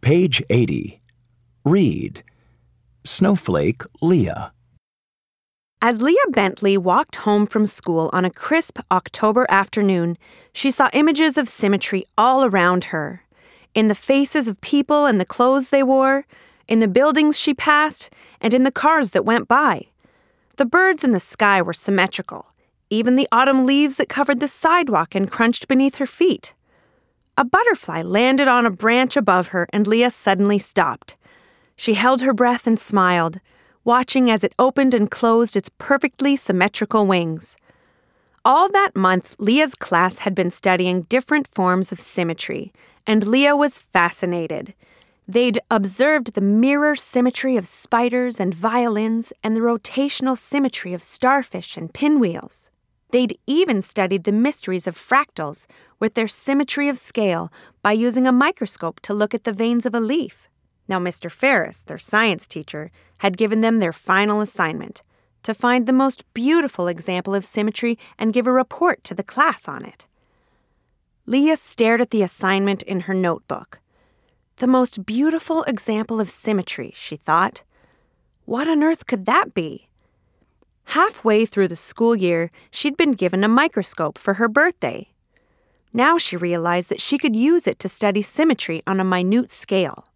Page 80. Read. Snowflake Leah. As Leah Bentley walked home from school on a crisp October afternoon, she saw images of symmetry all around her. In the faces of people and the clothes they wore, in the buildings she passed, and in the cars that went by. The birds in the sky were symmetrical, even the autumn leaves that covered the sidewalk and crunched beneath her feet. A butterfly landed on a branch above her, and Leah suddenly stopped. She held her breath and smiled, watching as it opened and closed its perfectly symmetrical wings. All that month, Leah's class had been studying different forms of symmetry, and Leah was fascinated. They'd observed the mirror symmetry of spiders and violins and the rotational symmetry of starfish and pinwheels. They'd even studied the mysteries of fractals with their symmetry of scale by using a microscope to look at the veins of a leaf. Now, Mr. Ferris, their science teacher, had given them their final assignment, to find the most beautiful example of symmetry and give a report to the class on it. Leah stared at the assignment in her notebook. The most beautiful example of symmetry, she thought. What on earth could that be? Halfway through the school year, she'd been given a microscope for her birthday. Now she realized that she could use it to study symmetry on a minute scale.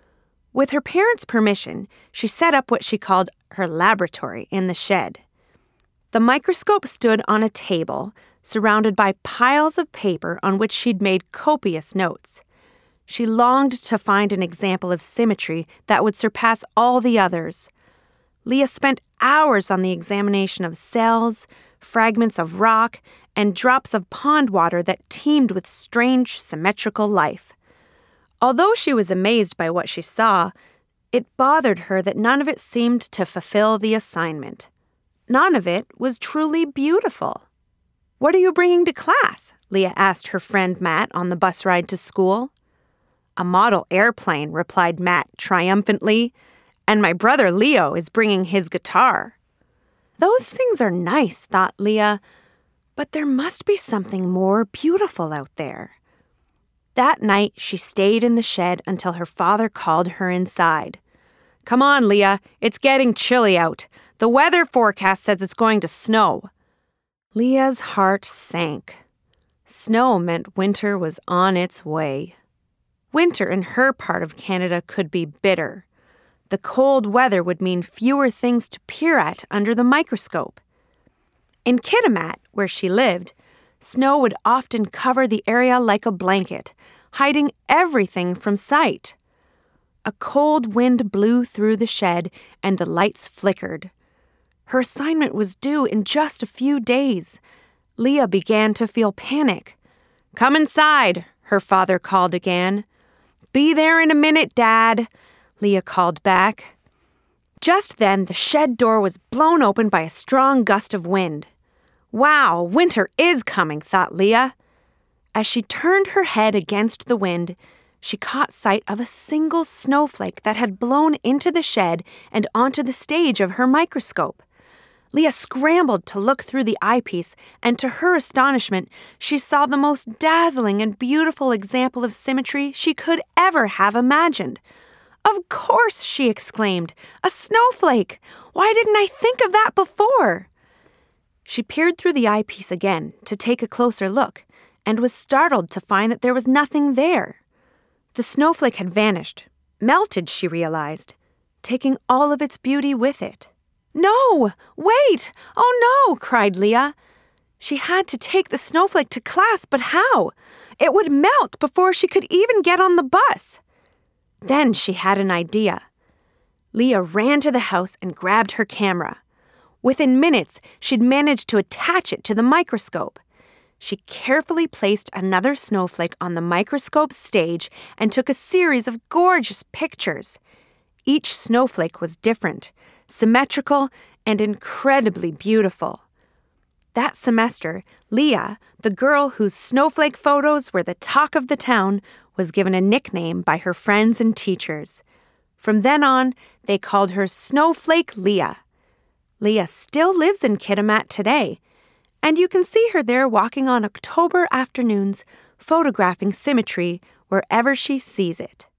With her parents' permission, she set up what she called her laboratory in the shed. The microscope stood on a table, surrounded by piles of paper on which she'd made copious notes. She longed to find an example of symmetry that would surpass all the others. Leah spent hours on the examination of cells, fragments of rock, and drops of pond water that teemed with strange symmetrical life. Although she was amazed by what she saw, it bothered her that none of it seemed to fulfill the assignment. None of it was truly beautiful. "What are you bringing to class?" Leah asked her friend Matt on the bus ride to school. "A model airplane," replied Matt triumphantly, "and my brother Leo is bringing his guitar." Those things are nice, thought Leah, but there must be something more beautiful out there. That night, she stayed in the shed until her father called her inside. "Come on, Leah, it's getting chilly out. The weather forecast says it's going to snow." Leah's heart sank. Snow meant winter was on its way. Winter in her part of Canada could be bitter. The cold weather would mean fewer things to peer at under the microscope. In Kitimat, where she lived, snow would often cover the area like a blanket, hiding everything from sight. A cold wind blew through the shed, and the lights flickered. Her assignment was due in just a few days. Leah began to feel panic. "Come inside," her father called again. "Be there in a minute, Dad," Leah called back. Just then, the shed door was blown open by a strong gust of wind. "Wow, winter is coming," thought Leah. As she turned her head against the wind, she caught sight of a single snowflake that had blown into the shed and onto the stage of her microscope. Leah scrambled to look through the eyepiece, and to her astonishment, she saw the most dazzling and beautiful example of symmetry she could ever have imagined. "Of course," she exclaimed, "a snowflake! Why didn't I think of that before?" She peered through the eyepiece again to take a closer look, and was startled to find that there was nothing there. The snowflake had vanished, melted, she realized, taking all of its beauty with it. "No! Wait! Oh no!" cried Leah. She had to take the snowflake to class, but how? It would melt before she could even get on the bus. Then she had an idea. Leah ran to the house and grabbed her camera. Within minutes, she'd managed to attach it to the microscope. She carefully placed another snowflake on the microscope stage and took a series of gorgeous pictures. Each snowflake was different, symmetrical, and incredibly beautiful. That semester, Leah, the girl whose snowflake photos were the talk of the town, was given a nickname by her friends and teachers. From then on, they called her Snowflake Leah. Leah still lives in Kitimat today, and you can see her there walking on October afternoons, photographing symmetry wherever she sees it.